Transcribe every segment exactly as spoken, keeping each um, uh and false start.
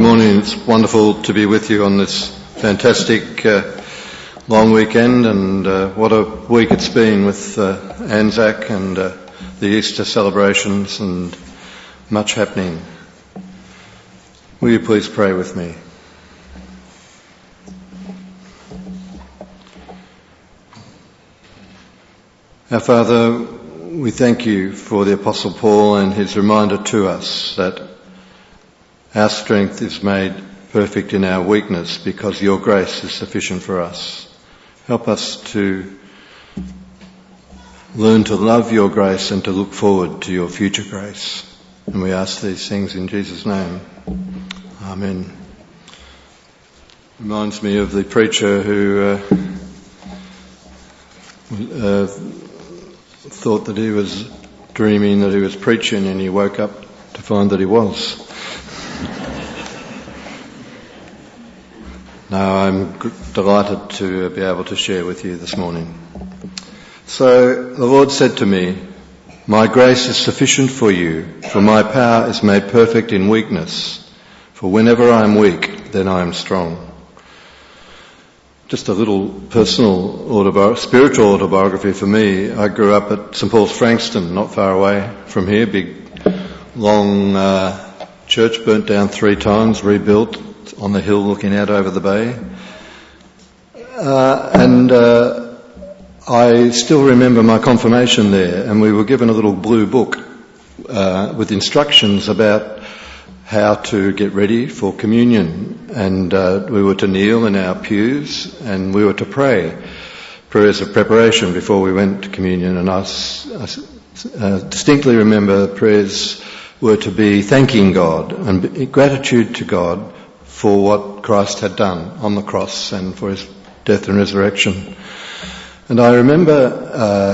morning. It's wonderful to be with you on this fantastic uh, long weekend, and uh, what a week it's been with uh, Anzac and uh, the Easter celebrations and much happening. Will you please pray with me? Our Father, we thank you for the Apostle Paul and his reminder to us that our strength is made perfect in our weakness because your grace is sufficient for us. Help us to learn to love your grace and to look forward to your future grace. And we ask these things in Jesus' name. Amen. Reminds me of the preacher who uh, uh, thought that he was dreaming that he was preaching, and he woke up to find that he was. Now I'm g- delighted to be able to share with you this morning. So the Lord said to me, "My grace is sufficient for you, for my power is made perfect in weakness. For whenever I am weak, then I am strong." Just a little personal autobi- spiritual autobiography for me. I grew up at St Paul's Frankston, not far away from here. Big, long uh, church, burnt down three times, rebuilt on the hill looking out over the bay. Uh, and uh, I still remember my confirmation there, and we were given a little blue book uh, with instructions about how to get ready for communion, and uh, we were to kneel in our pews and we were to pray prayers of preparation before we went to communion. And I, I uh, distinctly remember the prayers were to be thanking God and gratitude to God for what Christ had done on the cross and for his death and resurrection. And I remember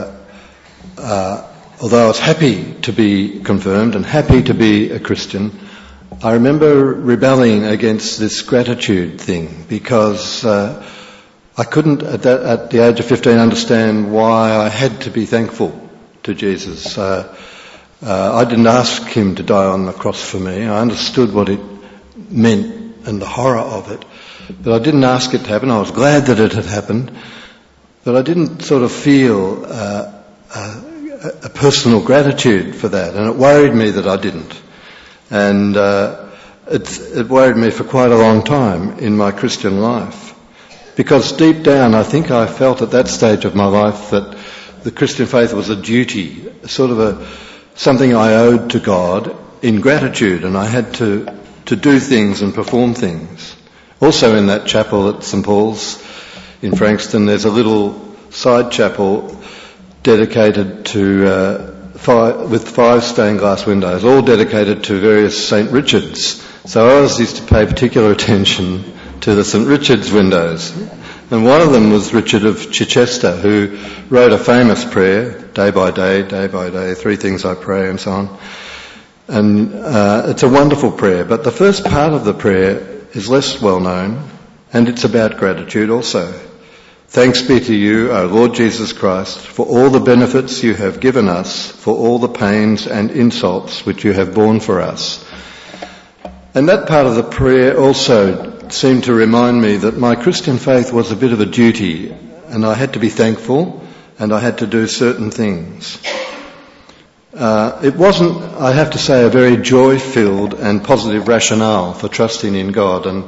uh, uh, although I was happy to be confirmed and happy to be a Christian, I remember rebelling against this gratitude thing because uh, I couldn't at, that, at the age of fifteen understand why I had to be thankful to Jesus. Uh, uh, I didn't ask him to die on the cross for me. I understood what it meant and the horror of it, but I didn't ask it to happen. I was glad that it had happened, but I didn't sort of feel uh, a, a personal gratitude for that, and it worried me that I didn't. And uh, it, it worried me for quite a long time in my Christian life, because deep down I think I felt at that stage of my life that the Christian faith was a duty, sort of a something I owed to God in gratitude, and I had to to do things and perform things. Also in that chapel at St Paul's in Frankston, there's a little side chapel dedicated to uh, Five, with five stained glass windows, all dedicated to various Saint Richards. So I always used to pay particular attention to the Saint Richard's windows. And one of them was Richard of Chichester, who wrote a famous prayer, day by day, day by day, three things I pray, and so on. And uh, it's a wonderful prayer, but the first part of the prayer is less well known, and it's about gratitude also. "Thanks be to you, O Lord Jesus Christ, for all the benefits you have given us, for all the pains and insults which you have borne for us." And that part of the prayer also seemed to remind me that my Christian faith was a bit of a duty, and I had to be thankful, and I had to do certain things. Uh, it wasn't, I have to say, a very joy-filled and positive rationale for trusting in God, and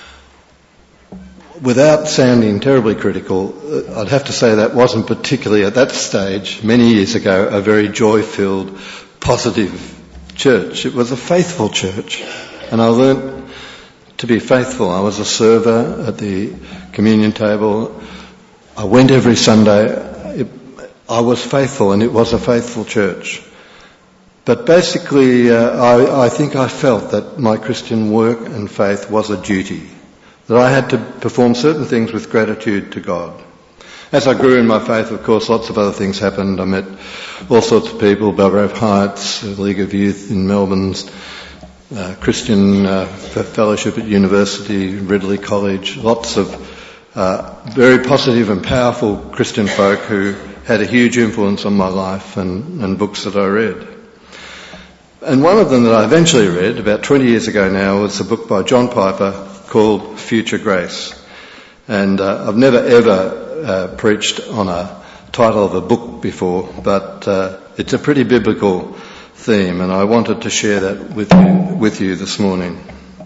without sounding terribly critical, I'd have to say that wasn't particularly at that stage, many years ago, a very joy-filled, positive church. It was a faithful church, and I learnt to be faithful. I was a server at the communion table. I went every Sunday. It, I was faithful, and it was a faithful church. But basically, uh, I, I think I felt that my Christian work and faith was a duty, that I had to perform certain things with gratitude to God. As I grew in my faith, of course, lots of other things happened. I met all sorts of people, Belgrave Heights, League of Youth in Melbourne's uh, Christian uh, Fellowship at University, Ridley College, lots of uh, very positive and powerful Christian folk who had a huge influence on my life and, and books that I read. And one of them that I eventually read about twenty years ago now was a book by John Piper called Future Grace. And uh, I've never ever uh, preached on a title of a book before, but uh, it's a pretty biblical theme, and I wanted to share that with you, with you this morning.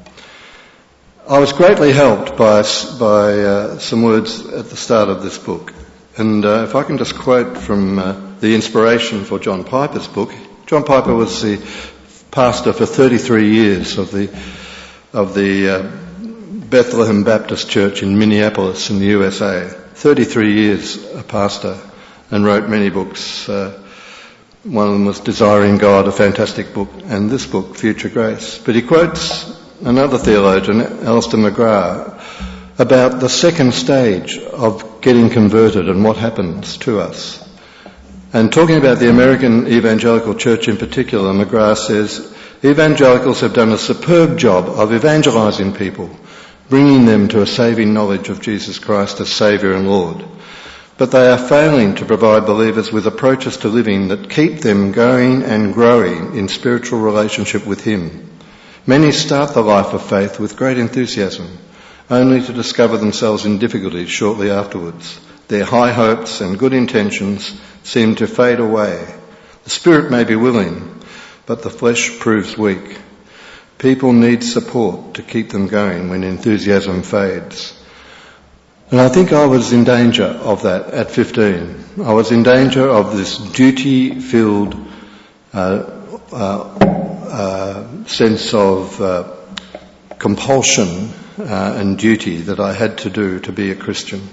I was greatly helped by by uh, some words at the start of this book, and uh, if I can just quote from uh, the inspiration for John Piper's book. John Piper was the pastor for thirty-three years of the of the uh, Bethlehem Baptist Church in Minneapolis in the U S A. thirty-three years a pastor, and wrote many books. Uh, one of them was Desiring God, a fantastic book, and this book, Future Grace. But he quotes another theologian, Alister McGrath, about the second stage of getting converted and what happens to us. And talking about the American Evangelical Church in particular, McGrath says, evangelicals have done a superb job of evangelizing people, bringing them to a saving knowledge of Jesus Christ as Saviour and Lord. But they are failing to provide believers with approaches to living that keep them going and growing in spiritual relationship with Him. Many start the life of faith with great enthusiasm, only to discover themselves in difficulties shortly afterwards. Their high hopes and good intentions seem to fade away. The spirit may be willing, but the flesh proves weak. People need support to keep them going when enthusiasm fades. And I think I was in danger of that at fifteen. I was in danger of this duty-filled uh, uh, uh, sense of uh, compulsion uh, and duty that I had to do to be a Christian.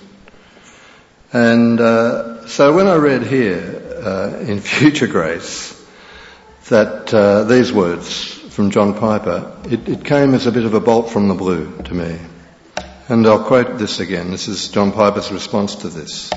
And uh, so when I read here uh, in Future Grace that uh, these words from John Piper, it, it came as a bit of a bolt from the blue to me. And I'll quote this again. This is John Piper's response to this.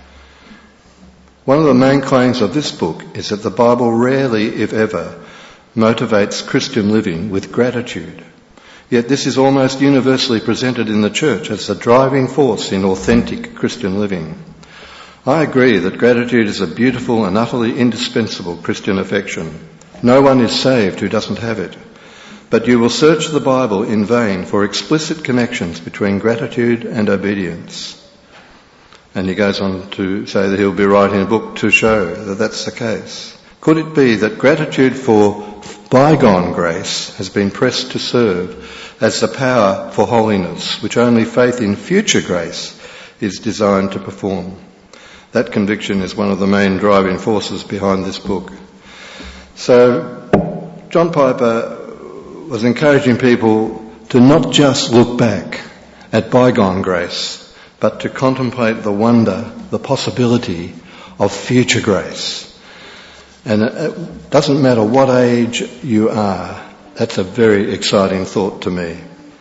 One of the main claims of this book is that the Bible rarely, if ever, motivates Christian living with gratitude. Yet this is almost universally presented in the church as the driving force in authentic Christian living. I agree that gratitude is a beautiful and utterly indispensable Christian affection. No one is saved who doesn't have it. But you will search the Bible in vain for explicit connections between gratitude and obedience. And he goes on to say that he'll be writing a book to show that that's the case. Could it be that gratitude for bygone grace has been pressed to serve as the power for holiness, which only faith in future grace is designed to perform? That conviction is one of the main driving forces behind this book. So, John Piper was encouraging people to not just look back at bygone grace, but to contemplate the wonder, the possibility of future grace. And it doesn't matter what age you are, that's a very exciting thought to me.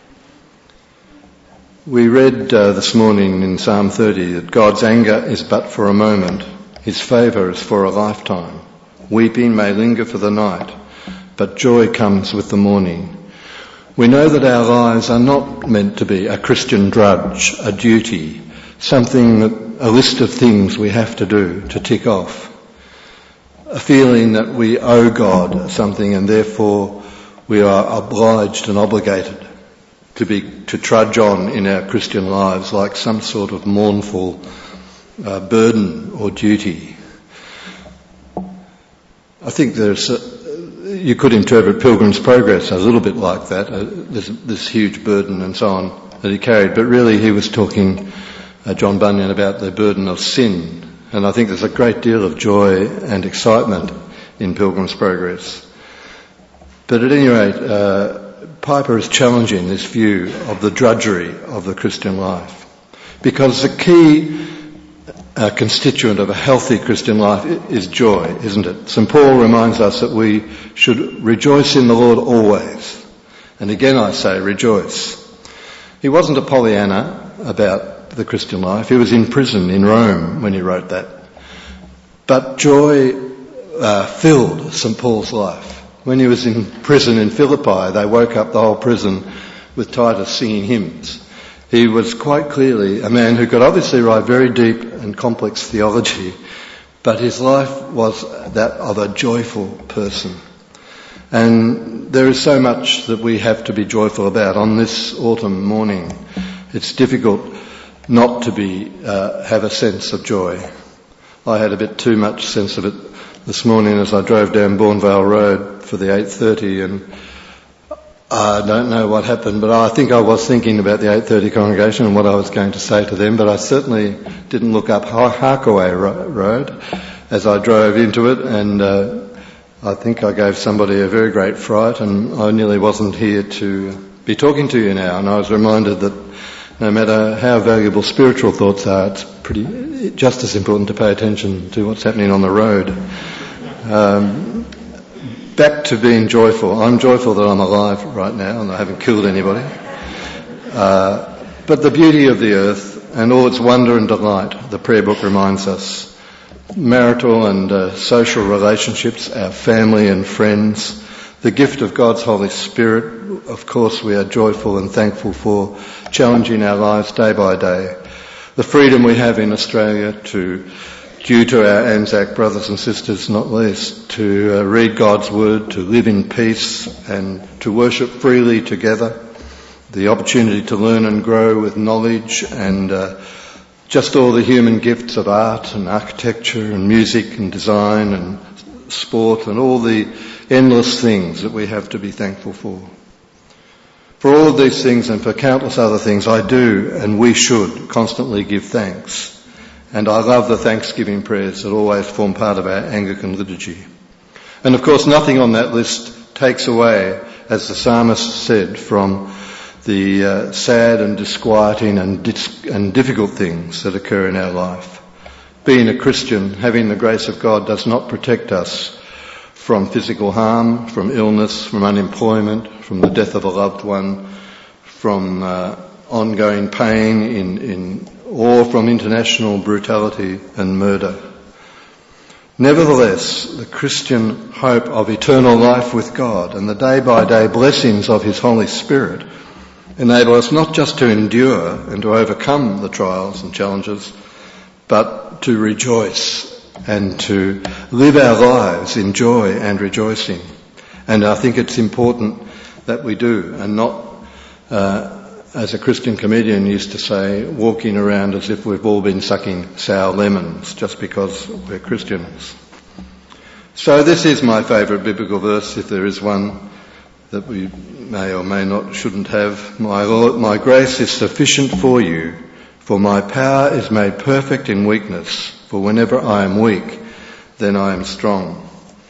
We read uh, this morning in Psalm thirty that God's anger is but for a moment, His favour is for a lifetime. Weeping may linger for the night, but joy comes with the morning. We know that our lives are not meant to be a Christian drudge, a duty, something, that, a list of things we have to do to tick off. A feeling that we owe God something and therefore we are obliged and obligated to be, to trudge on in our Christian lives like some sort of mournful uh, burden or duty. I think there's a, you could interpret Pilgrim's Progress a little bit like that, uh, this, this huge burden and so on that he carried, but really he was talking, uh, John Bunyan, about the burden of sin. And I think there's a great deal of joy and excitement in Pilgrim's Progress. But at any rate, uh, Piper is challenging this view of the drudgery of the Christian life. Because the key uh, constituent of a healthy Christian life is joy, isn't it? Saint Paul reminds us that we should rejoice in the Lord always. And again I say, rejoice. He wasn't a Pollyanna about the Christian life. He was in prison in Rome when he wrote that. But joy uh, filled Saint Paul's life. When he was in prison in Philippi, they woke up the whole prison with Titus singing hymns. He was quite clearly a man who could obviously write very deep and complex theology, but his life was that of a joyful person. And there is so much that we have to be joyful about on this autumn morning. It's difficult not to be uh, have a sense of joy. I had a bit too much sense of it this morning as I drove down Bournvale Road for the eight thirty, and I don't know what happened, but I think I was thinking about the eight thirty congregation and what I was going to say to them, but I certainly didn't look up Harkaway Road as I drove into it, and uh, I think I gave somebody a very great fright, and I nearly wasn't here to be talking to you now, and I was reminded that no matter how valuable spiritual thoughts are, it's pretty just as important to pay attention to what's happening on the road. Um, back to being joyful. I'm joyful that I'm alive right now and I haven't killed anybody. Uh, but the beauty of the earth and all its wonder and delight, the prayer book reminds us. Marital and uh, social relationships, our family and friends, the gift of God's Holy Spirit, of course we are joyful and thankful for, challenging our lives day by day. The freedom we have in Australia to, due to our Anzac brothers and sisters not least, to uh, read God's Word, to live in peace and to worship freely together. The opportunity to learn and grow with knowledge and uh, just all the human gifts of art and architecture and music and design and sport and all the endless things that we have to be thankful for. For all of these things and for countless other things, I do and we should constantly give thanks. And I love the Thanksgiving prayers that always form part of our Anglican liturgy. And of course nothing on that list takes away, as the psalmist said, from the uh, sad and disquieting and, dis- and difficult things that occur in our life. Being a Christian, having the grace of God does not protect us from physical harm, from illness, from unemployment, from the death of a loved one, from uh, ongoing pain in, in, or from international brutality and murder. Nevertheless, the Christian hope of eternal life with God and the day-by-day blessings of His Holy Spirit enable us not just to endure and to overcome the trials and challenges, but to rejoice and to live our lives in joy and rejoicing. And I think it's important that we do, and not, uh, as a Christian comedian used to say, walking around as if we've all been sucking sour lemons just because we're Christians. So this is my favourite biblical verse, if there is one that we may or may not, shouldn't have. My Lord, my grace is sufficient for you, for my power is made perfect in weakness. For whenever I am weak, then I am strong.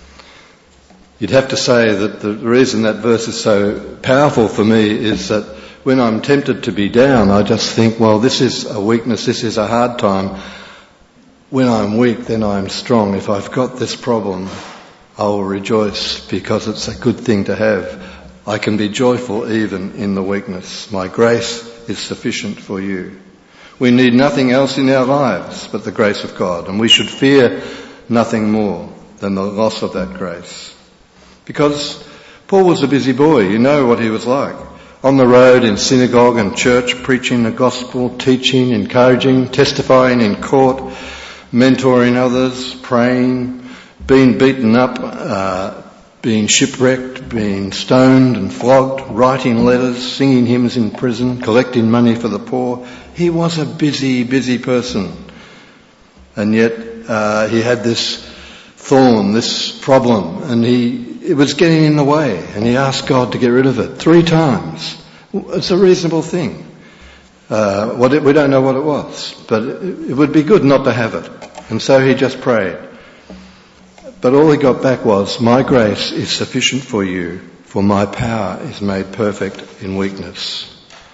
You'd have to say that the reason that verse is so powerful for me is that when I'm tempted to be down, I just think, well, this is a weakness, this is a hard time. When I'm weak, then I'm strong. If I've got this problem, I will rejoice because it's a good thing to have. I can be joyful even in the weakness. My grace is sufficient for you. We need nothing else in our lives but the grace of God, and we should fear nothing more than the loss of that grace. Because Paul was a busy boy, you know what he was like. On the road, in synagogue and church, preaching the gospel, teaching, encouraging, testifying in court, mentoring others, praying, being beaten up, uh, being shipwrecked, being stoned and flogged, writing letters, singing hymns in prison, collecting money for the poor. He was a busy, busy person. And yet uh, he had this thorn, this problem, and he it was getting in the way, and he asked God to get rid of it three times. It's a reasonable thing. Uh, what it, we don't know what it was, but it, it would be good not to have it. And so he just prayed. But all he got back was, my grace is sufficient for you, for my power is made perfect in weakness.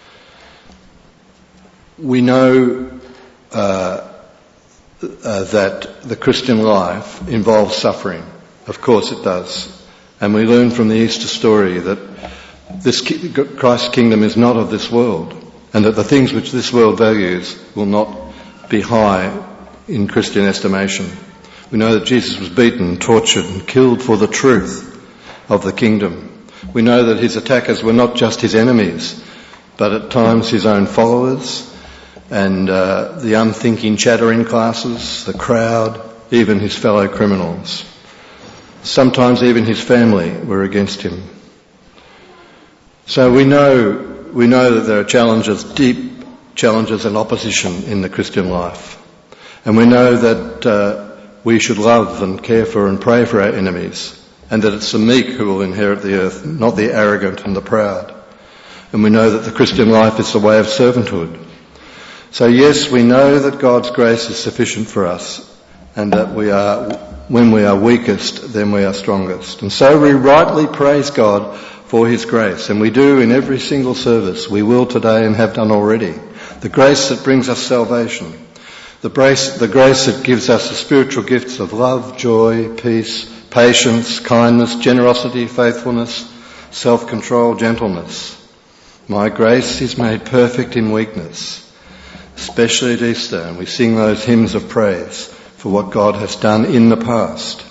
We know uh, uh, that the Christian life involves suffering. Of course it does. And we learn from the Easter story that this Christ's kingdom is not of this world, and that the things which this world values will not be high in Christian estimation. We know that Jesus was beaten, tortured and killed for the truth of the kingdom. We know that his attackers were not just his enemies, but at times his own followers and uh, the unthinking chattering classes, the crowd, even his fellow criminals. Sometimes even his family were against him. So we know, we know that there are challenges, deep challenges and opposition in the Christian life. And we know that uh, we should love and care for and pray for our enemies, and that it's the meek who will inherit the earth, not the arrogant and the proud. And we know that the Christian life is the way of servanthood. So yes, we know that God's grace is sufficient for us, and that we are, when we are weakest, then we are strongest. And so we rightly praise God for his grace, and we do in every single service. We will today and have done already. The grace that brings us salvation. The grace, the grace that gives us the spiritual gifts of love, joy, peace, patience, kindness, generosity, faithfulness, self-control, gentleness. My grace is made perfect in weakness, especially at Easter, and we sing those hymns of praise for what God has done in the past.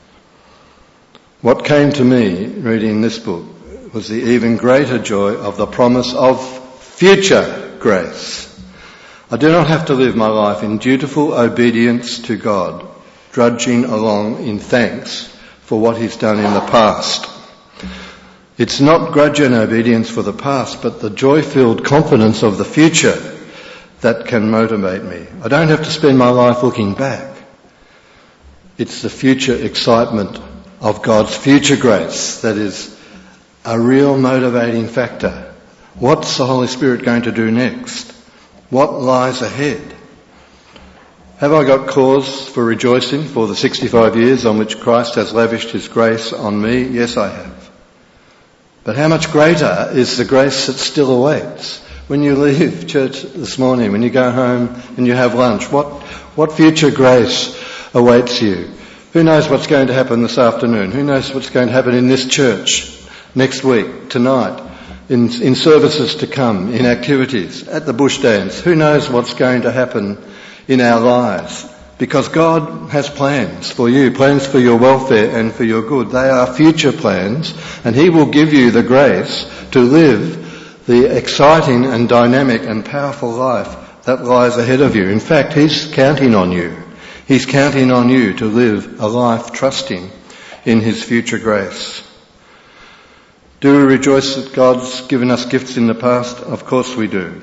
What came to me reading this book was the even greater joy of the promise of future grace. I do not have to live my life in dutiful obedience to God, drudging along in thanks for what he's done in the past. It's not grudging obedience for the past, but the joy-filled confidence of the future that can motivate me. I don't have to spend my life looking back. It's the future excitement of God's future grace that is a real motivating factor. What's the Holy Spirit going to do next? What lies ahead? Have I got cause for rejoicing for the sixty-five years on which Christ has lavished his grace on me? Yes, I have. But how much greater is the grace that still awaits? When you leave church this morning, when you go home and you have lunch, what, what future grace awaits you? Who knows what's going to happen this afternoon? Who knows what's going to happen in this church next week, tonight, in, in services to come, in activities, at the bush dance? Who knows what's going to happen in our lives? Because God has plans for you, plans for your welfare and for your good. They are future plans, and he will give you the grace to live the exciting and dynamic and powerful life that lies ahead of you. In fact, he's counting on you. He's counting on you to live a life trusting in his future grace. Do we rejoice that God's given us gifts in the past? Of course we do.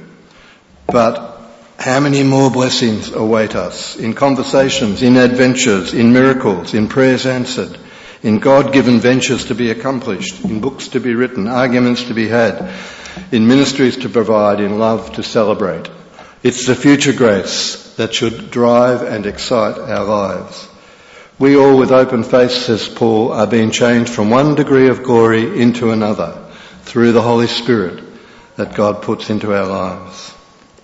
But how many more blessings await us in conversations, in adventures, in miracles, in prayers answered, in God-given ventures to be accomplished, in books to be written, arguments to be had, in ministries to provide, in love to celebrate. It's the future grace that should drive and excite our lives. We all, with open face, says Paul, are being changed from one degree of glory into another through the Holy Spirit that God puts into our lives.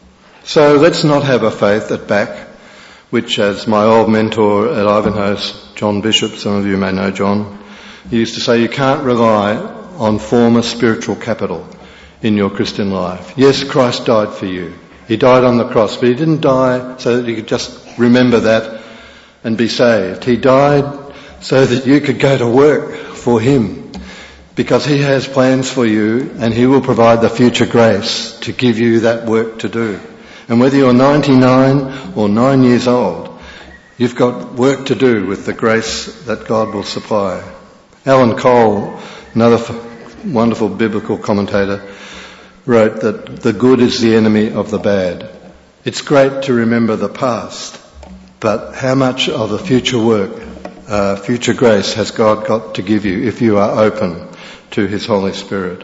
So let's not have a faith at back, which, as my old mentor at Ivanhoe's, John Bishop, some of you may know John, he used to say, you can't rely on former spiritual capital in your Christian life. Yes, Christ died for you. He died on the cross, but he didn't die so that you could just remember that and be saved. He died so that you could go to work for him, because he has plans for you and he will provide the future grace to give you that work to do. And whether you're ninety-nine or nine years old, you've got work to do with the grace that God will supply. Alan Cole, another f- wonderful biblical commentator, wrote that the good is the enemy of the bad. It's great to remember the past, but how much of the future work, uh, future grace has God got to give you if you are open to his Holy Spirit?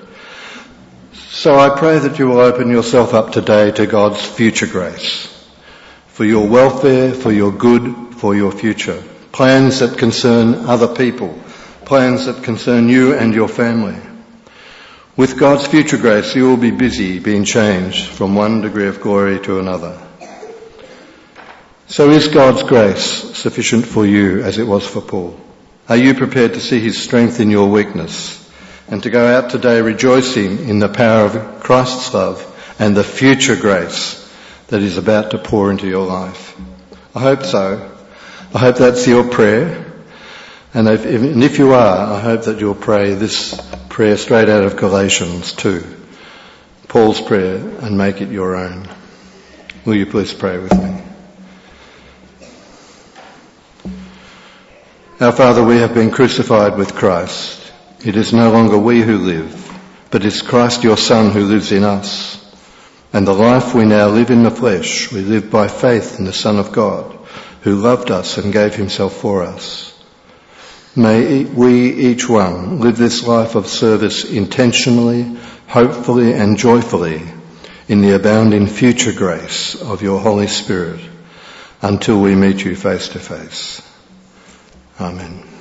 So I pray that you will open yourself up today to God's future grace, for your welfare, for your good, for your future. Plans that concern other people, plans that concern you and your family. With God's future grace, you will be busy being changed from one degree of glory to another. So is God's grace sufficient for you as it was for Paul? Are you prepared to see his strength in your weakness and to go out today rejoicing in the power of Christ's love and the future grace that is about to pour into your life? I hope so. I hope that's your prayer. And if, and if you are, I hope that you'll pray this prayer straight out of Galatians two, Paul's prayer, and make it your own. Will you please pray with me? Our Father, we have been crucified with Christ. It is no longer we who live, but it's Christ your Son who lives in us. And the life we now live in the flesh, we live by faith in the Son of God, who loved us and gave himself for us. May we, each one, live this life of service intentionally, hopefully and joyfully in the abounding future grace of your Holy Spirit until we meet you face to face. Amen.